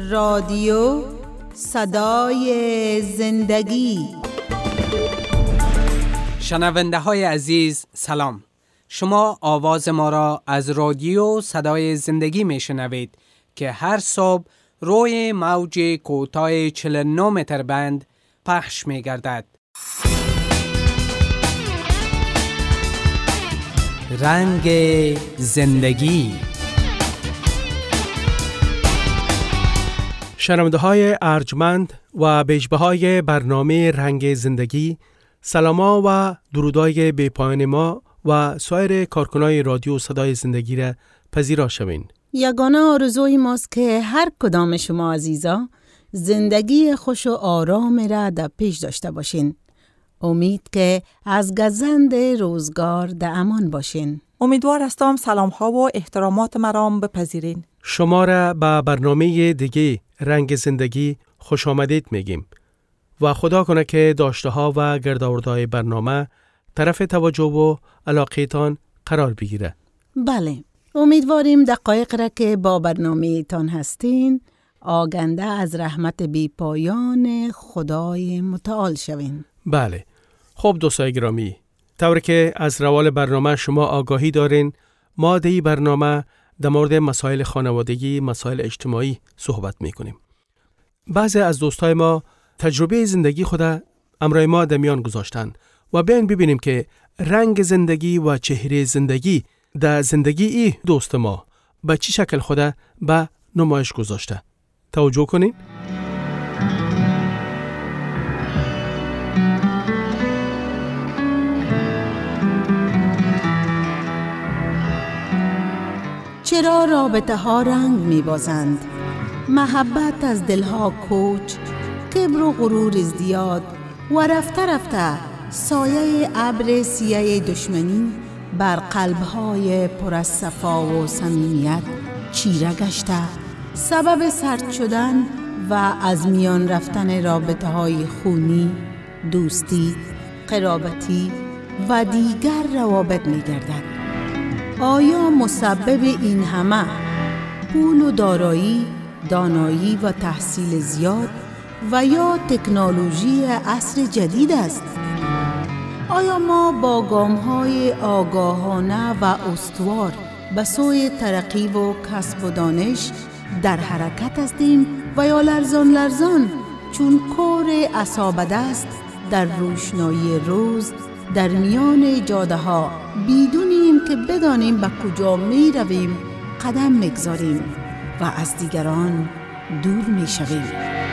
رادیو صدای زندگی. شنونده های عزیز سلام. شما آواز ما را از رادیو صدای زندگی می شنوید که هر صبح روی موج کوتاه 49 متر بند پخش می گردد. رنگ زندگی. شنونده های ارجمند و بیشبهای برنامه رنگ زندگی، سلاما و درودای بی‌پایان ما و سایر کارکنای رادیو صدای زندگی را پذیرا شوین. یگانه آرزوی ماست که هر کدام شما عزیزا زندگی خوش و آرام را در پیش داشته باشین. امید که از گزند روزگار در امان باشین. امیدوار هستم سلام ها و احترامات مرام بپذیرین. شما را به برنامه دیگه رنگ زندگی خوش آمدید میگیم و خدا کنه که داشته ها و گردآوردهای برنامه طرف توجه و علاقه‌تان قرار بگیره. بله، امیدواریم دقایق را که با برنامه تان هستین آگنده از رحمت بی پایان خدای متعال شوین. بله. خب دوستای گرامی، طور که از روال برنامه شما آگاهی دارین، ما در این برنامه در مورد مسائل خانوادگی، مسائل اجتماعی صحبت میکنیم. بعضی از دوستای ما تجربه زندگی خود امرای ما در میان گذاشتن و بیاین ببینیم که رنگ زندگی و چهره زندگی در زندگی ای دوست ما به چی شکل خود به نمایش گذاشته. توجه کنین. چرا رابطه ها رنگ می بازند؟ محبت از دلها کوچ، کبر و غرور ازدیاد و رفته رفته سایه ابر سیاه دشمنی بر قلبهای پر از صفا و صمیمیت چیره گشته، سبب سرد شدن و از میان رفتن رابطه های خونی، دوستی، قرابتی و دیگر روابط می گردد. آیا مسبب این همه پول و دارایی، دانایی و تحصیل زیاد و یا تکنولوژی عصر جدید است؟ آیا ما با گام‌های آگاهانه و استوار به سوی ترقی و کسب و دانش در حرکت هستیم و یا لرزان چون کور عصابه دست در روشنایی روز در میان جاده ها بدونیم که بدانیم به کجا می رویم قدم میگذاریم و از دیگران دور می شویم؟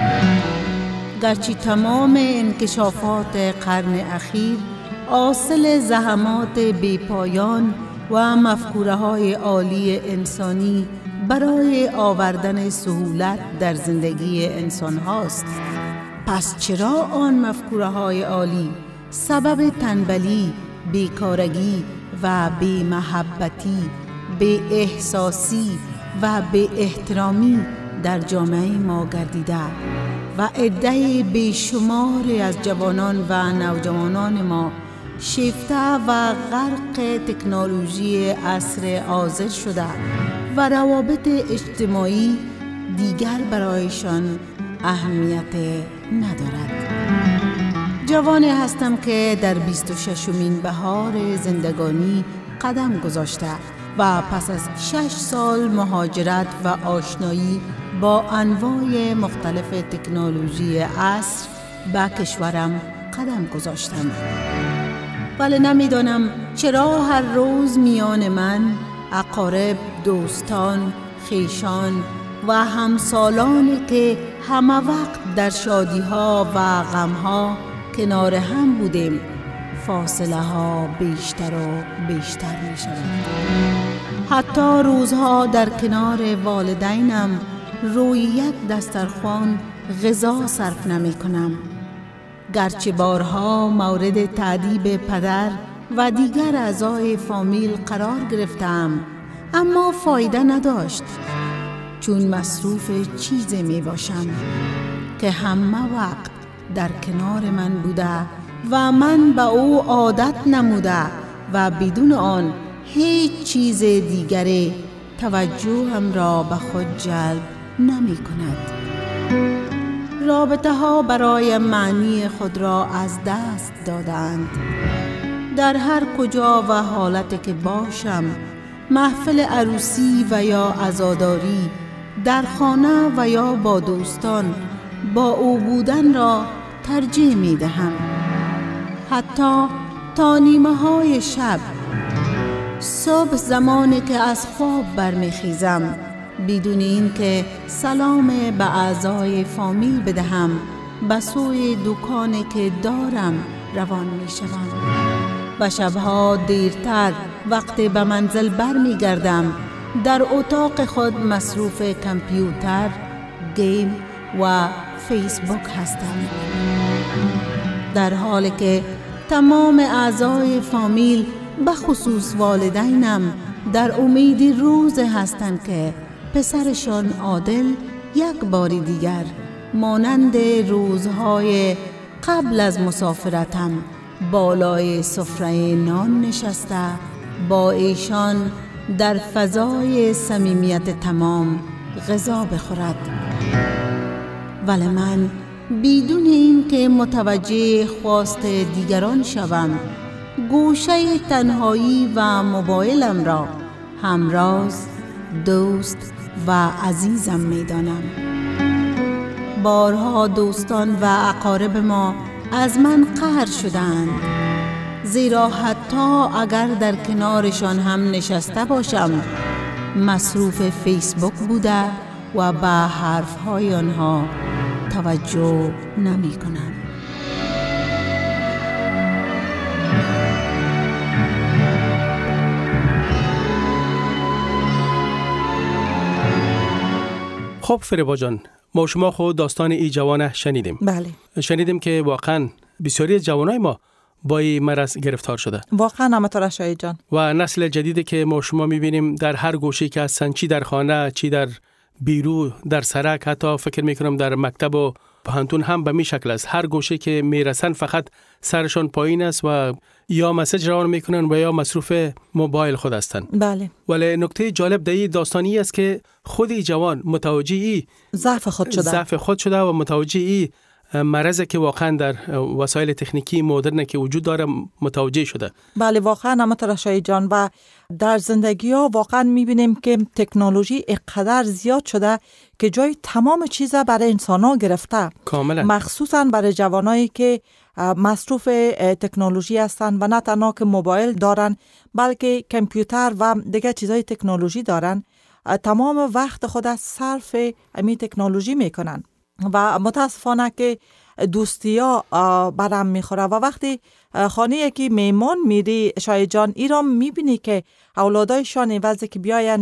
گرچه تمام انکشافات قرن اخیر حاصل زحمات بی‌پایان و مفکوره های عالی انسانی برای آوردن سهولت در زندگی انسان هاست، پس چرا آن مفکوره های عالی سبب تنبلی، بیکارگی و بی‌محبتی، بی احساسی و بی احترامی در جامعه ما گردیده و عده بیشماری از جوانان و نوجوانان ما شیفته و غرق تکنولوژی عصر حاضر شده و روابط اجتماعی دیگر برایشان اهمیت ندارد؟ جوانی هستم که در 26مین بهار زندگانی قدم گذاشته و پس از 6 سال مهاجرت و آشنایی با انواع مختلف تکنولوژی عصر به کشورم قدم گذاشتم. ولی نمیدانم چرا هر روز میان من، اقارب، دوستان، خویشان و همسالانی که همه وقت در شادی‌ها و غم‌ها کنار هم بودیم، فاصله ها بیشتر و بیشتر می شود. حتی روزها در کنار والدینم روی یک دسترخوان غذا صرف نمی کنم. گرچه بارها مورد تعذیب پدر و دیگر اعضای فامیل قرار گرفتم، اما فایده نداشت، چون مصروف چیزی می باشم که همه وقت در کنار من بوده و من به او عادت نموده و بدون آن هیچ چیز دیگری توجهم را به خود جلب نمی کند. رابطه ها برای معنی خود را از دست دادند. در هر کجا و حالتی که باشم، محفل عروسی و یا عزاداری، در خانه و یا با دوستان، با او بودن را ترجیح می دهم. حتی تا نیمه های شب، صبح زمانی که از خواب برمیخیزم، بدون این که سلام به اعضای فامیل بدهم، به سوی دکانی که دارم روان می شوم. و شبها دیرتر وقتی به منزل برمی گردم، در اتاق خود مصروف کامپیوتر، گیم و فیسبوک هستم، در حالی که تمام اعضای فامیل به خصوص والدینم در امید روز هستند که پسرشان عادل یک بار دیگر مانند روزهای قبل از مسافرتم بالای سفره نان نشسته با ایشان در فضای صمیمیت تمام غذا بخورد. ولی من بدون این که متوجه خواست دیگران شوم، گوشه تنهایی و موبایلم را همراز، دوست و عزیزم می دانم. بارها دوستان و اقارب ما از من قهر شدند، زیرا حتی اگر در کنارشان هم نشسته باشم، مصروف فیسبوک بوده و به حرفهای آنها توجه نمی کنم. خب فریبا جان، ما شما خود داستان ای جوانه شنیدیم. بله. شنیدیم که واقعا بسیاری از جوانای ما با این مرض گرفتار شده. واقعا همطور شاید جان. و نسل جدیدی که ما شما میبینیم در هر گوشه که هستن، چی در خانه، چی در بیرو، در سرک، حتی فکر میکنم در مکتب و پانتون هم به می شکل است. هر گوشه که میرسن فقط سرشان پایین است و یا مسیج روان میکنن و یا مصروف موبایل خود هستند. بله. ولی نکته جالب در این داستانی است که خود جوان متوجه ضعف خود شده و متوجه مرضی که واقعا در وسایل تکنیکی مدرن که وجود داره متوجه شده. بله واقعا همطور شاید جان. و در زندگی ها واقعا میبینیم که تکنولوژی اقدر زیاد شده که جای تمام چیزا برای انسان ها گرفته. کاملا. مخصوصا برای جوانایی که مصروف تکنولوژی هستند و نه تنها که موبایل دارن بلکه کامپیوتر و دیگه چیزای تکنولوژی دارن، تمام وقت خود از صرف همین تکنولوژی میکنن و متاسفانه که دوستیا برم میخوره و وقتی خانه یکی میمان میری شاید جان، ایران میبینی که اولادایشان عوضی که بیاین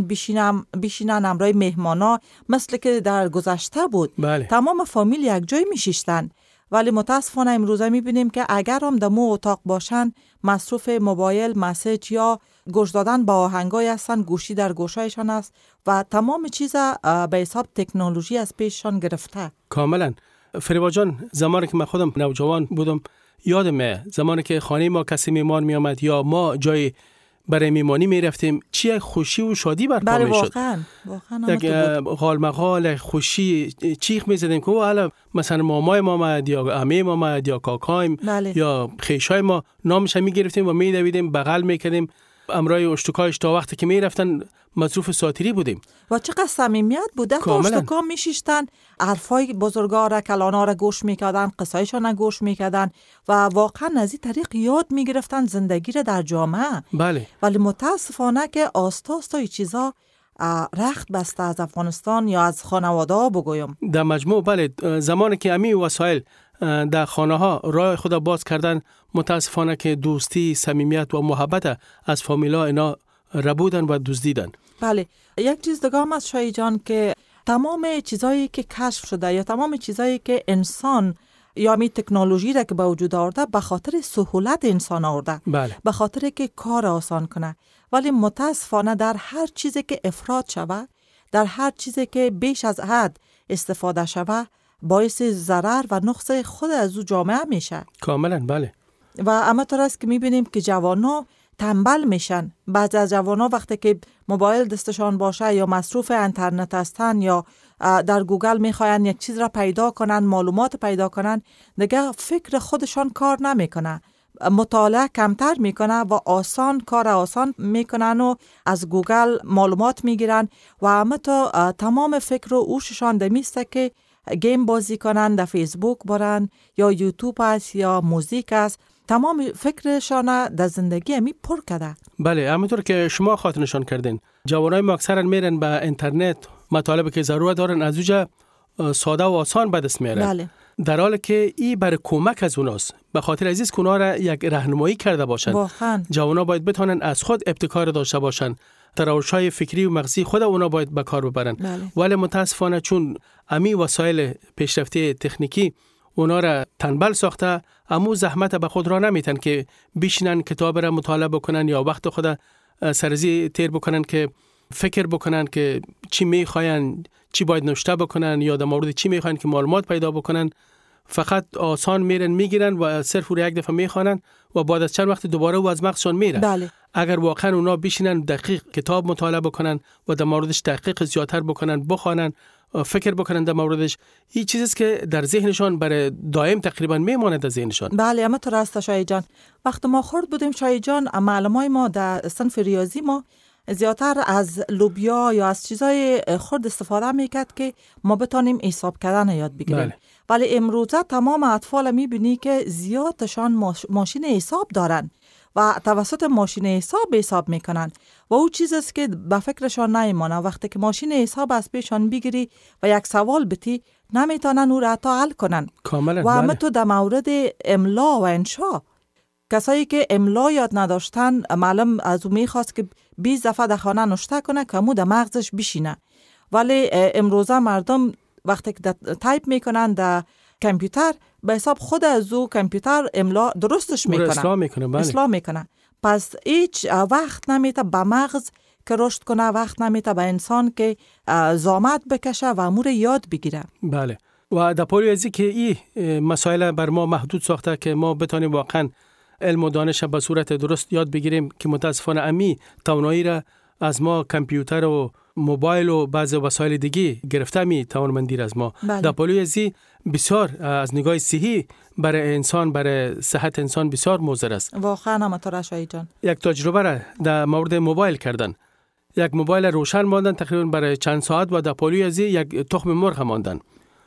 بشینن امرای مهمانا مثل که در گذشته بود. بله. تمام فامیل یک جای میشیشتن، ولی متاسفانه امروزه میبینیم که اگر هم دمو اتاق باشن مصروف موبایل، مسیج یا گوش دادن با آهنگای هستن، گوشی در گوشایشان است و تمام چیزا به حساب تکنولوژی از پیششان گرفته. کاملا. فریبا جان، زمانی که من خودم نوجوان بودم یادمه زمانی که خانه ما کسی میمان می آمد یا ما جای برای میمانی می رفتیم، چی خوشی و شادی برپا می شد. واقعا یک غال مغال خوشی چیخ می زدیم که حالا مثلا مامای ما آمد یا عمه ما آمد یا کاکایم. بله. یا خیشای ما نامش می گرفتیم و می دویدیم، بغل می کردیم، امرای اشتکایش تا وقتی که می رفتن مصروف ساتری بودیم. و چقدر صمیمیت بوده. تا اشتکا می شیشتن، حرفای بزرگا را کلانا را گوش می کردن، قصایشان را گوش می کردن و واقعا از این طریق یاد می گرفتن زندگی را در جامعه. بله. ولی متاسفانه که آستا این چیزا رخت بسته از افغانستان یا از خانواده ها بگویم. در مجموع بله، زمانی که امی وسایل در خانه ها راه خود باز کردن، متاسفانه که دوستی، صمیمیت و محبت از فامیلا اینا ربودن و دزدیدن. بله. یک چیز دیگه هم از شایی جان که تمام چیزایی که کشف شده یا تمام چیزایی که انسان یا می تکنولوژی را که به وجود آورده به خاطر سهولت انسان آورده. بله. به خاطر که کار آسان کنه، ولی متاسفانه در هر چیزی که افراط شود، در هر چیزی که بیش از حد استفاده شود، باعث ضرر و نقص خود از او جامعه میشه. کاملا. بله. و اما طور است که میبینیم که جوانا تنبل میشن. بعضی از جوانا وقتی که موبایل دستشان باشه یا مصروف اینترنت هستن یا در گوگل میخواین یک چیز را پیدا کنن، معلومات پیدا کنن، دیگه فکر خودشان کار نمیکنه، مطالعه کمتر میکنه و کار آسان میکنن و از گوگل معلومات میگیرن و همه تمام فکر و اوششان دمیسته که گیم بازی کنن، در فیسبوک برن یا یوتیوب است یا موزیک است. تمام فکرشان در زندگی همی پر کرده. بله، همونطور که شما خاطر نشان کردین، جوانای ما اکثرا میرن به اینترنت مطالبی که ضرورت دارن از اوجا ساده و آسان به دست میارن. بله. در حالی که این برای کمک از اوناست، به خاطر عزیز که اونا را یک راهنمایی کرده باشن. واقعا جوانا باید بتونن از خود ابتکار داشته باشن، تراوش‌های فکری و مغزی خود اونا باید به کار ببرن. بله. ولی متاسفانه چون امی وسایل پیشرفته تکنیکی اونا را تنبل ساخته، امو زحمت به خود را نمیتن که بشینن کتاب را مطالعه بکنن یا وقت خود سرزی تیر بکنن که فکر بکنن که چی میخواین، چی باید نوشته بکنن یا در مورد چی میخواین که معلومات پیدا بکنن. فقط آسان میرن میگیرن و صرف رو یک دفعه میخوانن و بعد از چند وقت دوباره و از مغزشون میره. بله. اگر واقعا اونا بشینن دقیق کتاب مطالعه بکنن و در موردش تحقیق زیادتر بکنن، بخوانن، فکر بکنن در موردش، این چیزی است که در ذهنشان برای دائم تقریبا میماند در ذهنشان. بله، اما تو راست شاید جان. وقت ما خورد بودیم شاید جان، معلمای ما در صنف ریاضی ما زیادتر از لوبیا یا از چیزای خرد استفاده میکرد که ما بتانیم حساب کردن یاد بگیریم. بله. ولی امروزه تمام اطفال میبینی که زیادشان ماشین حساب دارن و توسط ماشین حساب میکنن و او چیزی است که به فکرشان نمیمانه. وقتی که ماشین حساب از پیشان بگیری و یک سوال بتی، نمیتونن او را حتی حل کنن. کاملا. و همه بله. تو در مورد املا و انشا، کسایی که املا یاد نداشتن، معلم از او میخواست که 20 دفعه در خانه نوشته کنه که امو در مغزش بشینه. ولی امروزه مردم وقتی که تایپ میکنن در کامپیوتر، به حساب خود از او کامپیوتر املا درستش میکنه، اصلاح میکنه. پس هیچ وقت نمیته به مغز که رشد کنه، وقت نمیته به انسان که زحمت بکشه و امور یاد بگیره. بله. و در پای ازی که این مسائل بر ما محدود ساخته که ما بتانیم واقعا علم و دانش به صورت درست یاد بگیریم، که متاسفانه امی توانایی را از ما کامپیوتر و موبایل و بعض وسایل دیگه گرفته می توانمندی از ما. بله. در پای ازی بسیار از نگاه صحی برای انسان، برای صحت انسان بسیار مضر است. واقعا هم تو شاید جان. یک تجربه را در مورد موبایل کردن. یک موبایل روشن ماندن تقریبا برای چند ساعت و در پای ازی یک تخم مرغ ماندن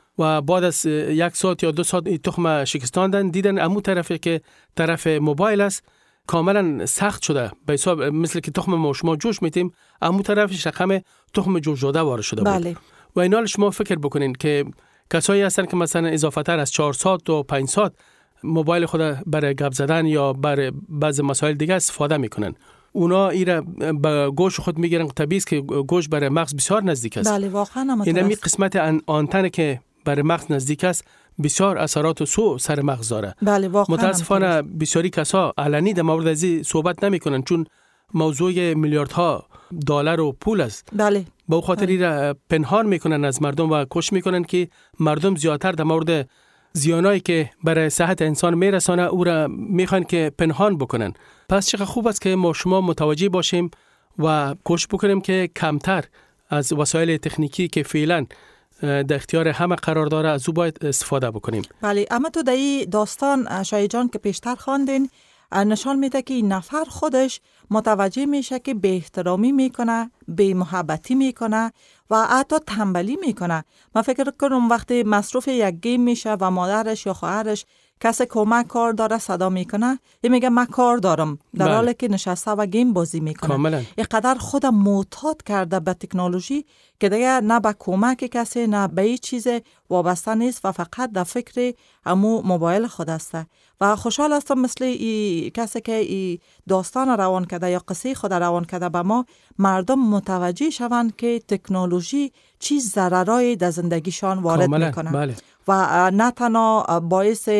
و بعد از 1 ساعت یا 2 ساعت تخم شکستاندن، دیدن امو طرفی که طرف موبایل است کاملا سخت شده، به حساب مثل که تخم ما شما جوش میتیم، امو طرفش رقم تخم جوش شده وارد شده بود. بله. و اینا شما فکر بکنین که کسایی هستن که مثلا اضافه تر از 4 ساعت و 5 ساعت موبایل خود برای گپ زدن یا برای بعض مسائل دیگه استفاده میکنن. اونا ایره به گوش خود میگیرن. طبیعی است که گوش برای مغز بسیار نزدیک است. بله، واقعا. این می قسمت آنتن که برای مغز نزدیک است بسیار اثرات سو سر مغز داره. بله، واقعا. متاسفانه بسیاری کسا علنی در مورد ازی صحبت نمیکنن، چون موضوع میلیاردها دلار و پول است. بله. به خاطر را پنهان میکنن از مردم و کوشش میکنن که مردم زیادتر در مورد زیانایی که برای صحت انسان میرسانه او را میخوان که پنهان بکنن. پس چقدر خوب است که ما شما متوجه باشیم و کوشش بکنیم که کمتر از وسایل تکنیکی که فعلا در اختیار همه قرار داره از او باید استفاده بکنیم. بله، اما تو در این داستان شاید جان که پیشتر خواندین نشان میده که این نفر خودش متوجه میشه که به احترامی میکنه، به محبتی میکنه و حتی تنبلی میکنه. من فکر کنم وقتی مصروف یک گیم میشه و مادرش یا خواهرش کسی کمک کار داره صدا میکنه، یه میگه من کار دارم، در حالی که نشسته و گیم بازی میکنه. کاملا. اینقدر خودم معتاد کرده به تکنولوژی که دیگه نه به کمک کسی نه به هیچ چیز وابسته نیست و فقط در فکر همو موبایل خود است. و خوشحال هستم مثل کسی که ای داستان روان کرده یا قصه خود روان کرده به ما مردم متوجه شوند که تکنولوژی چی ضررای در زندگیشان وارد میکنه. بله. و نه تنها باعث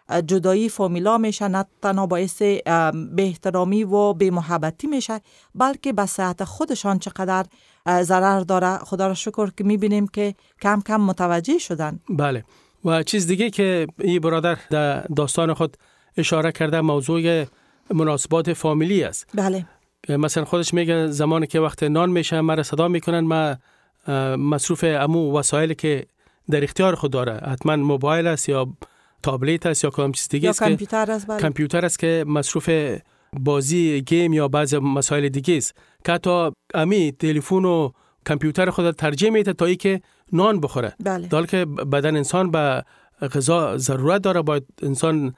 جدایی فامیلا میشه، نه تنها باعث به احترامی و به محبتی میشه، بلکه به صحت خودشان چقدر ضرر داره. خدا را شکر که میبینیم که کم کم متوجه شدن. بله. و چیز دیگه که این برادر در داستان خود اشاره کرده موضوع مناسبات فامیلی است. بله. مثلا خودش میگه زمانی که وقت نان میشه مرا صدا میکنن، من مصروف امو وسایلی که در اختیار خود داره، حتما موبایل است یا تابلت است یا کدام چیز دیگه است، یا کامپیوتر است. بله. کامپیوتر است که مصروف بازی گیم یا بعض مسائل دیگه است، که حتی امی تلفن و کامپیوتر خود ترجیح میده تا اینکه نان بخوره. بله. در حالی که بدن انسان به غذا ضرورت داره، باید انسان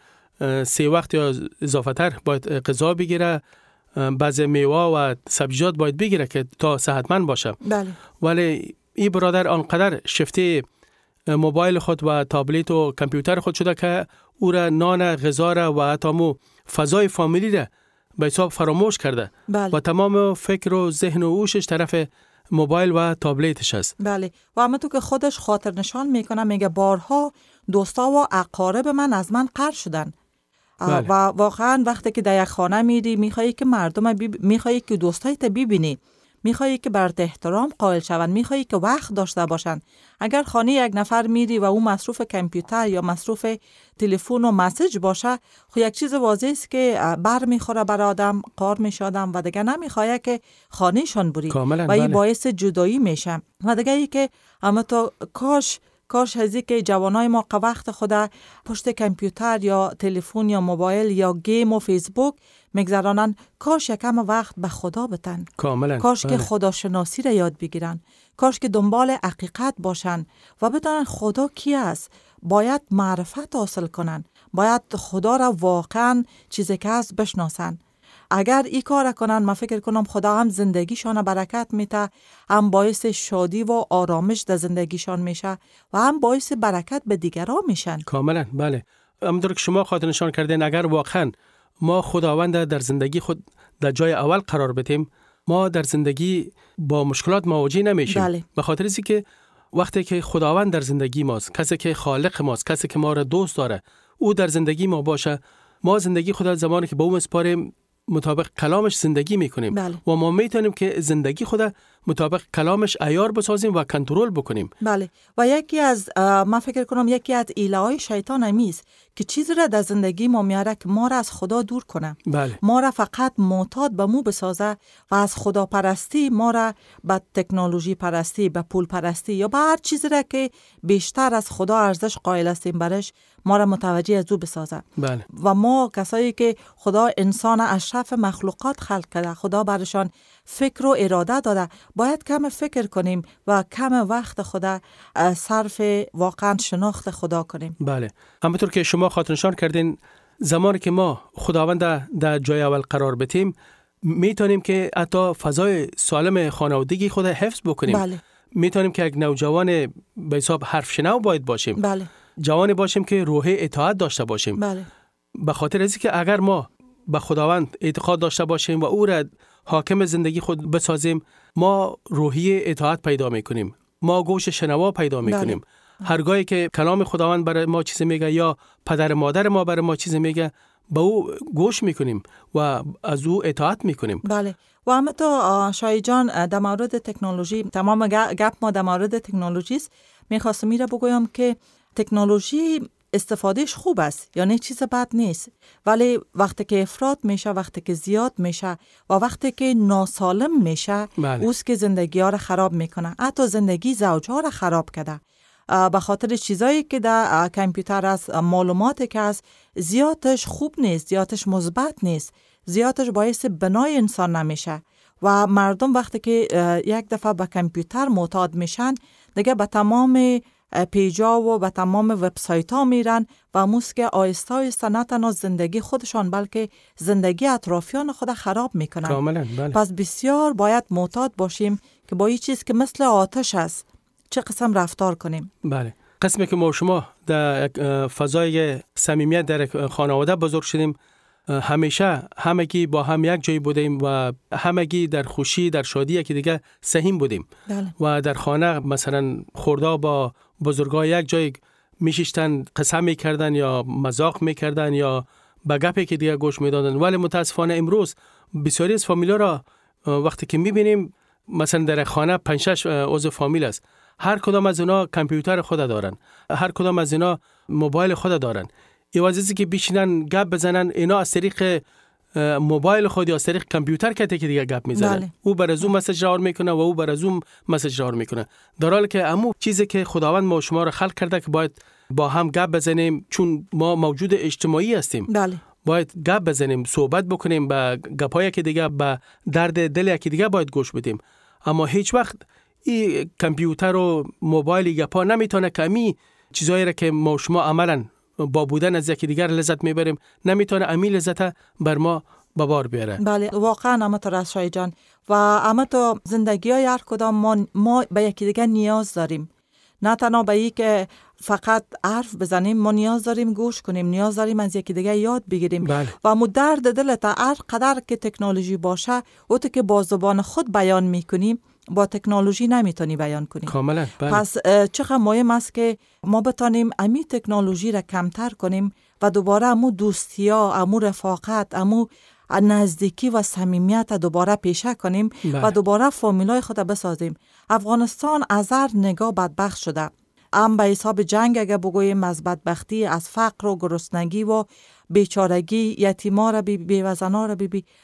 3 وقت یا اضافه تر باید غذا بگیره، بعض میوه و سبزیجات باید بگیره که تا صحتمند باشه. بله. ولی این برادر آنقدر شفته موبایل خود و تابلت و کامپیوتر خود شده که او را نان، غذا را و حتی مو فضای فامیلی را به حساب فراموش کرده. بله. و تمام فکر و ذهن و اوشش طرف موبایل و تابلتش است. بله. و اما تو که خودش خاطر نشان میکنه، میگه بارها دوستا و اقارب من از من قرض شدن. بله. و واقعا وقتی که در یک خانه میری میخوایی که مردم میخوایی که دوستایت ببینی، میخوایی که برات احترام قائل شون، میخوایی که وقت داشته باشن. اگر خانه یک نفر میری و او مصروف کامپیوتر یا مصروف تلفن و مسیج باشه، خب یک چیز واضح است که بر میخوره بر آدم، قار میشه آدم و دیگه نمیخواد که خانهشان بری و این باعث جدایی میشه. و دیگه ای که اما تو کاش هزی که جوانای ما وقت خدا پشت کامپیوتر یا تلفن یا موبایل یا گیم و فیسبوک میگذرانن، کاش یکم وقت به خدا بتن. کاش که خدا شناسی را یاد بگیرن، کاش که دنبال حقیقت باشن و بدانن خدا کی است. باید معرفت حاصل کنن، باید خدا را واقعا چیزی که هست بشناسن. اگر این کار کنن، من فکر کنم خدا هم زندگیشان برکت میده، هم باعث شادی و آرامش در زندگیشان میشه و هم باعث برکت به دیگران میشن. کاملا. بله. همونطور که شما خاطر نشان کردین، اگر واقعا ما خداوند در زندگی خود در جای اول قرار بدیم، ما در زندگی با مشکلات مواجه نمیشیم. بله. به خاطر اینکه که وقتی که خداوند در زندگی ماست، کسی که خالق ماست، کسی که ما را دوست داره، او در زندگی ما باشه، ما زندگی خود زمانی که با او مسپاریم مطابق کلامش زندگی میکنیم. بله. و ما میتونیم که زندگی خود مطابق کلامش عیار بسازیم و کنترل بکنیم. بله. و یکی از من فکر کنم یکی از ایله‌های شیطان همیست که چیزی را در زندگی ما میاره که ما را از خدا دور کنه. بله. ما را فقط معتاد به مو بسازه و از خدا پرستی ما را به تکنولوژی پرستی، به پول پرستی یا به هر چیزی را که بیشتر از خدا ارزش قائل هستیم برش، ما را متوجه از او بسازه. بله. و ما کسایی که خدا انسان اشرف مخلوقات خلق کرده، خدا برشان فکر و اراده داده، باید کم فکر کنیم و کم وقت خدا صرف واقعا شناخت خدا کنیم. بله. همونطور که شما خاطر نشان کردین، زمانی که ما خداوند در جای اول قرار بدیم، میتونیم که حتی فضای سالم خانوادگی خود حفظ بکنیم. بله. میتونیم که یک نوجوان به حساب حرف شنو باید باشیم. بله. جوانی باشیم که روح اطاعت داشته باشیم. بله. به خاطر از اینکه اگر ما به خداوند اعتقاد داشته باشیم و او را حاکم زندگی خود بسازیم، ما روحی اطاعت پیدا میکنیم، ما گوش شنوا پیدا میکنیم. هرگاهی که کلام خداوند برای ما چیزی میگه یا پدر مادر ما برای ما چیزی میگه، به او گوش میکنیم و از او اطاعت میکنیم. بله. و اما تو شای جان در مورد تکنولوژی، تمام گپ ما در مورد تکنولوژی است. میخواستم میره بگویم که تکنولوژی استفادهش خوب است، یعنی چیز بد نیست، ولی وقتی که افراط میشه، وقتی که زیاد میشه و وقتی که ناسالم میشه، بله. اوست که زندگی ها را خراب میکنه، حتی زندگی زوج ها را خراب کرده. به خاطر چیزایی که در کامپیوتر است، معلوماتی که است، زیادش خوب نیست، زیادش مثبت نیست، زیادش باعث بنای انسان نمیشه. و مردم وقتی که یک دفعه به کامپیوتر معتاد میشن، دیگه به تمام پیجا و به تمام وبسایت ها میرن و موست که آهسته آهسته نه تنها زندگی خودشان بلکه زندگی اطرافیان خود خراب میکنن. کاملا. بله. پس بسیار باید معتاد باشیم که با این چیز که مثل آتش است چه قسم رفتار کنیم. بله. قسمی که ما شما در فضای صمیمیت در خانواده بزرگ شدیم، همیشه همگی با هم یک جای بودیم و همگی در خوشی، در شادی که دیگه سهیم بودیم. بله. و در خانه مثلا خوردا با بزرگا یک جای میشیشتن، قسم میکردن یا مذاق میکردن یا به گپی که دیگه گوش میدادن. ولی متاسفانه امروز بسیاری از فامیلا را وقتی که میبینیم، مثلا در خانه 5-6 عضو فامیل است، هر کدام از اینا کامپیوتر خود دارن، هر کدام از اینا موبایل خود دارن. ایوازی که بیشینن گپ بزنن، اینا از طریق موبایل خود یا از طریق کامپیوتر که دیگه گپ میزنه. بله. او بر از اون مسیج راه میکنه و او بر از اون مسیج راه میکنه، در حالی که همون چیزی که خداوند ما شما رو خلق کرده که باید با هم گپ بزنیم، چون ما موجود اجتماعی هستیم. بله. باید گپ بزنیم، صحبت بکنیم، به گپایی که دیگه به درد دل یکی دیگه باید گوش بدیم. اما هیچ وقت این کامپیوتر و موبایل گپا نمیتونه که امی چیزایی را که ما شما عملاً با بودن از یکی دیگر لذت میبریم نمیتونه امی لذت بر ما به بار بیاره. بله واقعا همینطور است شای جان. و همینطور زندگی های هر کدام ما به یکی دیگر نیاز داریم، نه تنها به این که فقط حرف بزنیم، ما نیاز داریم گوش کنیم، نیاز داریم از یکی دیگه یاد بگیریم. بله. و مو درد دلت هر قدر که تکنولوژی باشه او که با زبان خود بیان میکنیم با تکنولوژی نمیتونی بیان کنی. کاملا. بله. پس چقدر مهم است که ما بتانیم امی تکنولوژی را کمتر کنیم و دوباره امو دوستیا، امو رفاقت، امو نزدیکی و صمیمیت دوباره پیشه کنیم. بله. و دوباره فامیلای خود بسازیم. افغانستان از هر نگاه بدبخت شده، هم به حساب جنگ اگه بگوییم، از بدبختی، از فقر و گرسنگی و بیچارگی، یتیما را بیوزنا را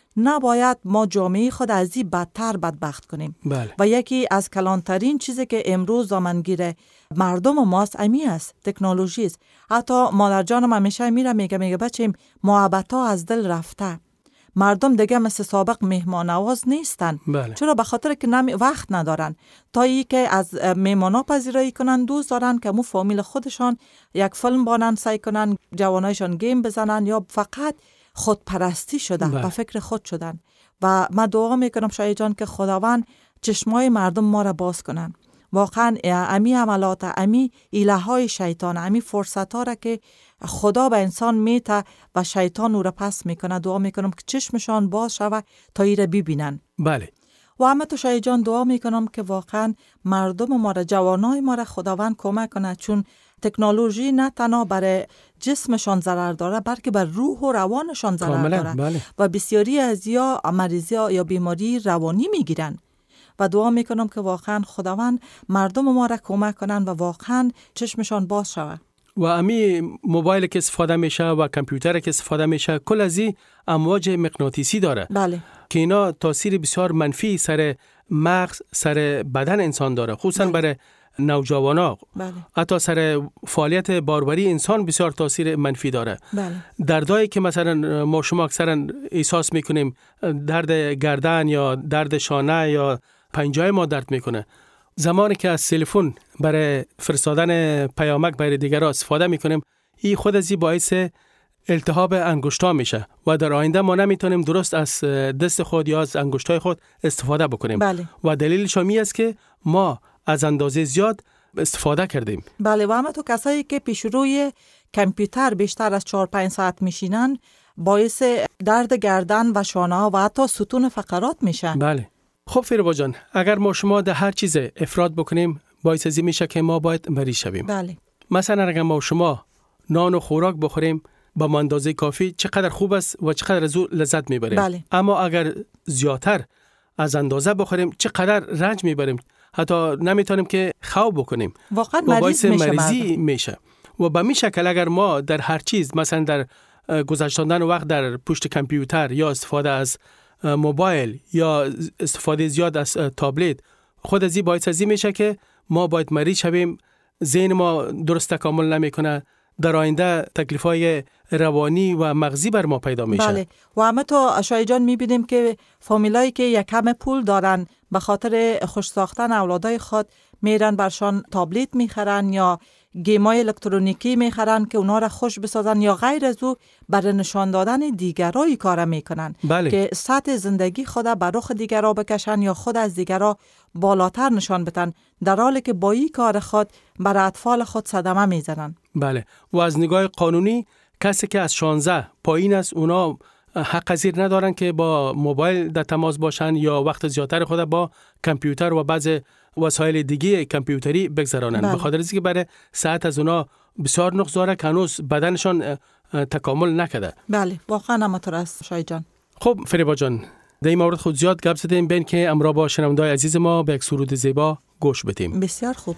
نباید ما جامعه خود از این بدتر بدبخت کنیم. بله. و یکی از کلانترین چیزی که امروز دامنگیر مردم ماست امی است، تکنولوژی است. حتی مادر جانم همیشه میگه بچه‌م محبت ها از دل رفته، مردم دیگه مثل سابق مهمان نواز نیستن. بله. چرا؟ به خاطر که وقت ندارن تا ای که از مهمانا پذیرایی کنن، دوست دارن که مو فامیل خودشان یک فیلم بانن، سعی کنن جوانایشان گیم بزنن، یا فقط خودپرستی شدن. بله. به فکر خود شدن. و من دعا میکنم شای جان که خداوند چشمای مردم ما را باز کنن. واقعا امی عملات، امی ایله‌های شیطان، امی فرصت‌ها را که خدا به انسان میته و شیطان او را پس میکنه، دعا میکنم که چشمشان باز شود تا ای را ببینن. بله. و همه تو شای جان دعا میکنم که واقعا مردم ما را، جوانای ما را خداوند کمک کنه، چون تکنولوژی نه تنها برای جسمشان ضرر داره بلکه بر روح و روانشان ضرر داره. بله. و بسیاری از یا مریضی یا بیماری روانی میگیرن. و دعا میکنم که واقعا خداوند مردم ما را کمک کنن و واقعا چشمشان باز شود. و امی موبایل که استفاده میشه و کامپیوتر که استفاده میشه کل از این امواج مغناطیسی داره. بله. که اینا تاثیر بسیار منفی سر مغز، سر بدن انسان داره، خصوصا برای نوجوانا. بله. حتی سر فعالیت باروری انسان بسیار تاثیر منفی داره. بله. دردایی که مثلا ما شما اکثرا احساس میکنیم، درد گردن یا درد شانه یا پنجه ما درد میکنه، زمانی که از تلفن برای فرستادن پیامک برای دیگران استفاده میکنیم، این خود از این باعث التهاب انگشتا میشه و در آینده ما نمیتونیم درست از دست خود یا از انگشتای خود استفاده بکنیم. بله. و دلیلش می است که ما از اندازه زیاد استفاده کردیم. بله. و همه تو کسایی که پیش روی کامپیوتر بیشتر از 4-5 ساعت میشینن باعث درد گردن و شانه ها و حتی ستون فقرات میشن. بله. خب فیروبا جان، اگر ما شما در هر چیز افراط بکنیم باعث از این میشه که ما باید مریض شویم. بله. مثلا اگر ما شما نان و خوراک بخوریم با اندازه کافی چقدر خوب است و چقدر از او لذت میبریم. بله. اما اگر زیادتر از اندازه بخوریم چقدر رنج میبریم، حتی نمیتونیم که خواب بکنیم. واقعا و باعث مریضی میشه. و به می شکل اگر ما در هر چیز، مثلا در گذشتاندن وقت در پشت کامپیوتر یا استفاده از موبایل یا استفاده زیاد از تابلت، خود از این باعث از این میشه که ما باید مریض شویم، ذهن ما درست تکامل نمیکنه، در آینده تکلیف‌های روانی و مغزی بر ما پیدا میشه. بله. و همه تو شای جان میبینیم که فامیلایی که یک کم پول دارن به خاطر خوش ساختن اولادای خود میرن برشان تابلت میخرن یا گیمای الکترونیکی میخرن که اونا را خوش بسازن، یا غیر از او برای نشان دادن دیگرایی کار میکنن. بله. که سطح زندگی خود بر رخ دیگرا بکشن یا خود از دیگرا بالاتر نشان بدن، در حالی که با این کار خود بر اطفال خود صدمه میزنن. بله. و از نگاه قانونی کسی که از 16 پایین است اونا حق پذیر ندارن که با موبایل در تماس باشن یا وقت زیادتر خود با کامپیوتر و بعض وسایل دیگه کامپیوتری بگذرانن. بله. به خاطر اینکه برای صحت از اونا بسیار نقص داره که هنوز بدنشان تکامل نکرده. بله. واقعا همینطور است شای جان. خب فریبا جان، در این مورد خود زیاد گپ زدیم، بین که امرا با شنونده‌های عزیز ما به یک سرود زیبا گوش بدیم. بسیار خوب.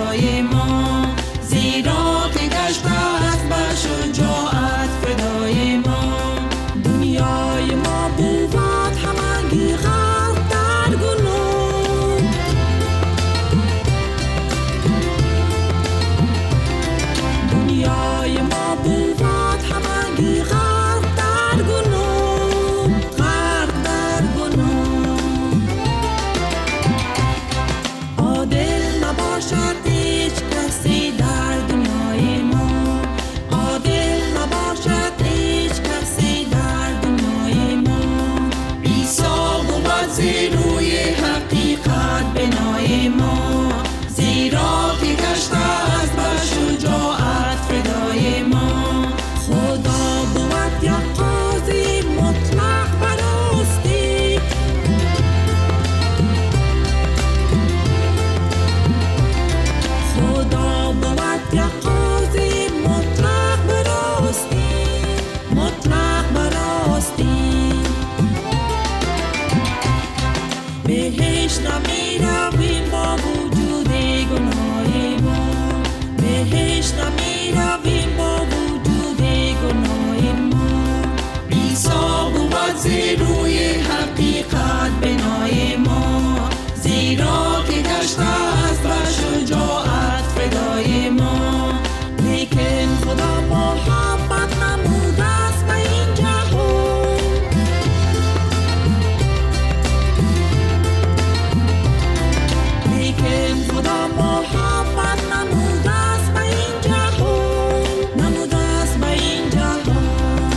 فدای ما، زیرا که گشته است به شجاعت فدای ما. دنیای ما بود همگی غرق در گناه، دنیای ما بود همگی غرق در گناه، غرق در گناه. عادل نباشد هیچ کسی در دنیای ما، عادل نباشد هیچ کسی در دنیای ما. عیسی بود زیروی حقیقت بنای ما، زیرا که گشته است به شجاعت فدای ما. خدا بود یک قاضی مطلق و راستی، خدا بود یک قاضی مطلق و راستی، مطلق و راستی. بهشت نمی رویم با وجود گناه ما، بهشت نمی رویم با وجود گناه ما. عیسی بود زیروی حقیقت بنای ما، زیرا که گشته است به شجاعت فدای ما. لیکن خدا محبت نموده است به این جهان، لیکن خدا محبت نموده است به این جهان، نموده است به این جهان.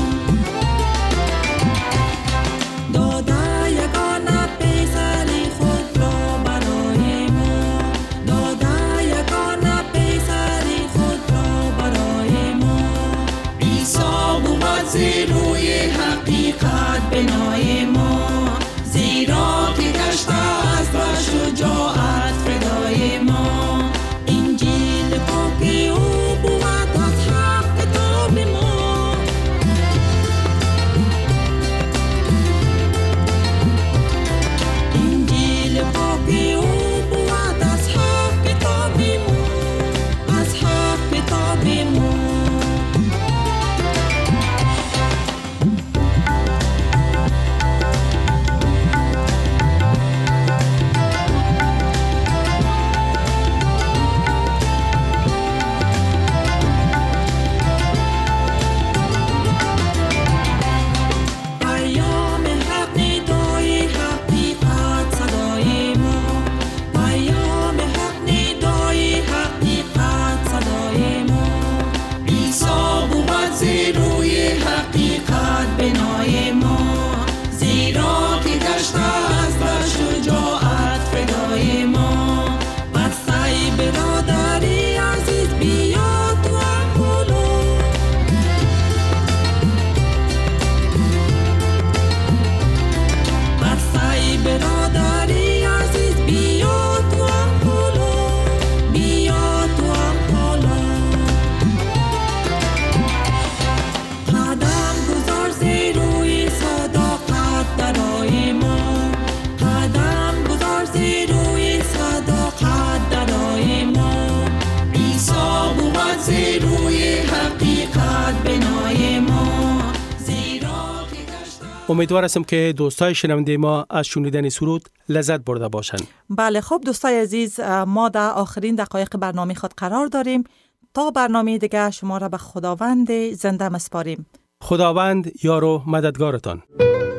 داده یگانه پسر خود را برای ما، داده یگانه پسر خود را برای ما. عیسی بود زیروی حقیقت بنای ما، زیرا که گشته است به شجاعت فدای ما. انجیل پاکی او بود از حق کتاب ما، انجیل پاکی او بود از حق کتاب ما، از حق کتاب ما. پیام حق ندای حقیقت صدای ما، پیام حق ندای حقیقت صدای ما. عیسی بود زیروی حقیقت بنای ما، زیرا که گشته است به شجاعت فدای ما. پس ای برادری عزیز بیا تو هم بالا، پس ای برادری عزیز بیا تو هم بالا، بیا تو هم بالا. قدم گذار زیروی صداقت درای ما، قدم گذار زیروی صداقت درای ما. عیسی بود زیروی حقیقت بنای ما، زیرا که گشته. امیدوار هستم که دوستای شنونده ما از شنیدن سرود لذت برده باشند. بله خب دوستای عزیز، ما در آخرین دقایق برنامه خود قرار داریم. تا برنامه دیگه شما را به خداوند زنده مسپاریم. خداوند یار و مددگارتان.